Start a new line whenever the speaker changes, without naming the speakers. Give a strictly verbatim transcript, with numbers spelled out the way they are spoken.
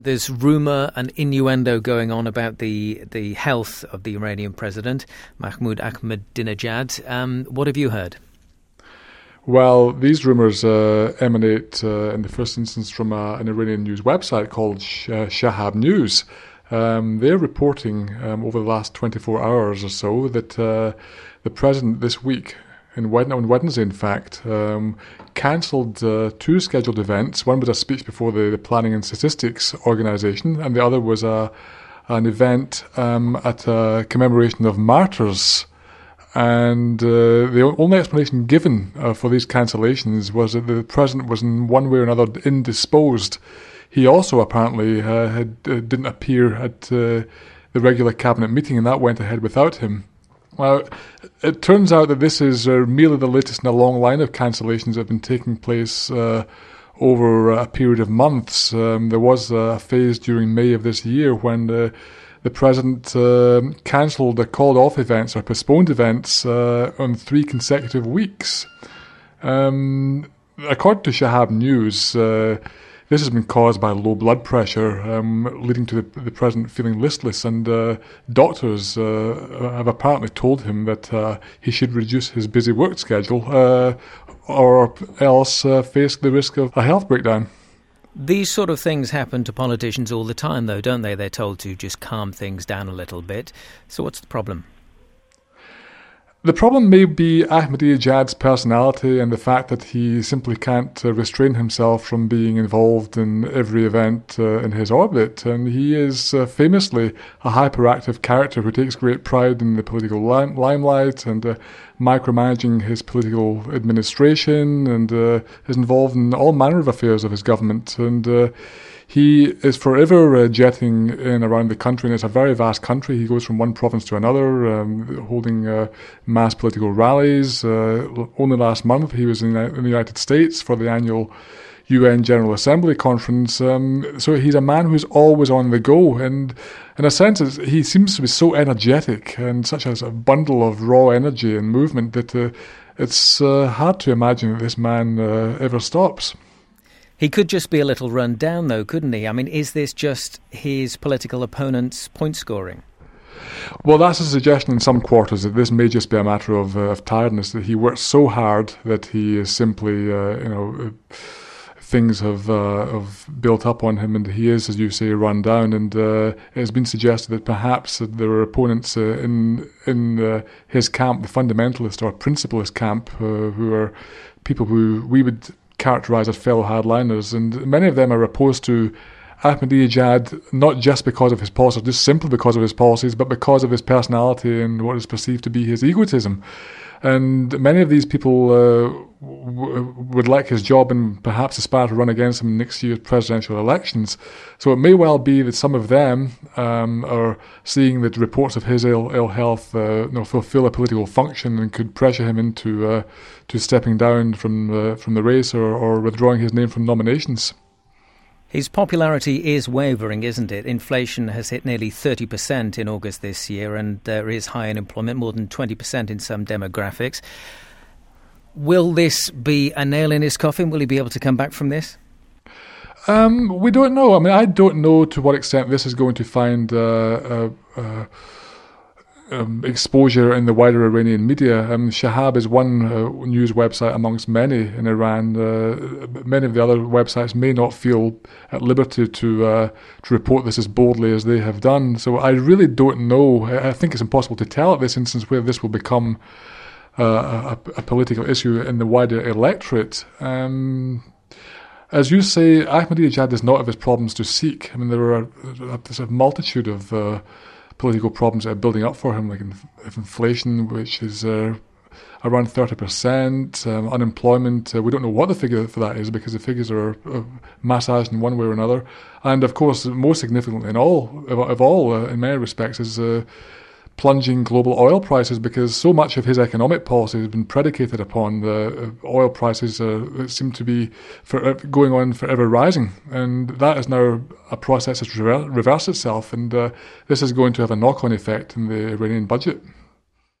There's rumour and innuendo going on about the the health of the Iranian president, Mahmoud Ahmadinejad. Um, what have you heard?
Well, these rumours uh, emanate uh, in the first instance from a, an Iranian news website called Sh- Shahab News. Um, they're reporting um, over the last twenty-four hours or so that uh, the president this week, in Wed- on Wednesday in fact, um, cancelled uh, two scheduled events. One was a speech before the, the Planning and Statistics Organisation, and the other was a, an event um, at a commemoration of martyrs. And uh, the only explanation given uh, for these cancellations was that the president was in one way or another indisposed. He also apparently uh, had, uh, didn't appear at uh, the regular cabinet meeting, and that went ahead without him. Well, it turns out that this is uh, merely the latest in a long line of cancellations that have been taking place uh, over a period of months. Um, there was a phase during May of this year when uh, the president uh, cancelled or called off events or postponed events uh, on three consecutive weeks. Um, according to Shahab News, uh, this has been caused by low blood pressure, um, leading to the, the president feeling listless, and uh, doctors uh, have apparently told him that uh, he should reduce his busy work schedule uh, or else uh, face the risk of a health breakdown.
These sort of things happen to politicians all the time, though, don't they? They're told to just calm things down a little bit. So what's the problem?
The problem may be Ahmadinejad's personality and the fact that he simply can't uh, restrain himself from being involved in every event uh, in his orbit. And he is uh, famously a hyperactive character who takes great pride in the political lim- limelight and uh, micromanaging his political administration, and uh, is involved in all manner of affairs of his government. And uh, he is forever uh, jetting in around the country, and it's a very vast country. He goes from one province to another, um, holding uh, mass political rallies. Uh, only last month he was in, in the United States for the annual U N General Assembly conference. Um, so he's a man who's always on the go, and in a sense it's, he seems to be so energetic and such a, a bundle of raw energy and movement that uh, it's uh, hard to imagine that this man uh, ever stops.
He could just be a little run down, though, couldn't he? I mean, is this just his political opponent's point scoring?
Well, that's a suggestion in some quarters, that this may just be a matter of, uh, of tiredness, that he works so hard that he is simply, uh, you know, uh, things have, uh, have built up on him, and he is, as you say, run down. And uh, it has been suggested that perhaps there are opponents uh, in in uh, his camp, the fundamentalist or principlist camp, uh, who are people who we would characterised as fellow hardliners, and many of them are opposed to Ahmadinejad not just because of his policies, just simply because of his policies, but because of his personality and what is perceived to be his egotism. And many of these people uh, w- would like his job and perhaps aspire to run against him in next year's presidential elections. So it may well be that some of them um, are seeing that reports of his ill, ill health uh, you know, fulfill a political function and could pressure him into uh, to stepping down from uh, from the race or, or withdrawing his name from nominations.
His popularity is wavering, isn't it? Inflation has hit nearly thirty percent in August this year, and there is high unemployment, more than twenty percent in some demographics. Will this be a nail in his coffin? Will he be able to come back from this?
Um, we don't know. I mean, I don't know to what extent this is going to find uh, uh, uh, um, exposure in the wider Iranian media. Um, Shahab is one uh, news website amongst many in Iran. Uh, many of the other websites may not feel at liberty to uh, to report this as boldly as they have done. So I really don't know. I think it's impossible to tell at this instance whether this will become uh, a, a political issue in the wider electorate. Um, As you say, Ahmadinejad does not have his problems to seek. I mean, there are a, there's a multitude of uh, political problems that are building up for him, like inf- inflation, which is uh, around thirty percent, um, unemployment. Uh, we don't know what the figure for that is because the figures are uh, massaged in one way or another. And, of course, most significantly in all, of, of all, uh, in many respects, is uh, plunging global oil prices, because so much of his economic policy has been predicated upon the uh, oil prices uh, that seem to be for, uh, going on forever rising, and that is now a process that's rever- reversed itself, and uh, this is going to have a knock-on effect in the Iranian budget.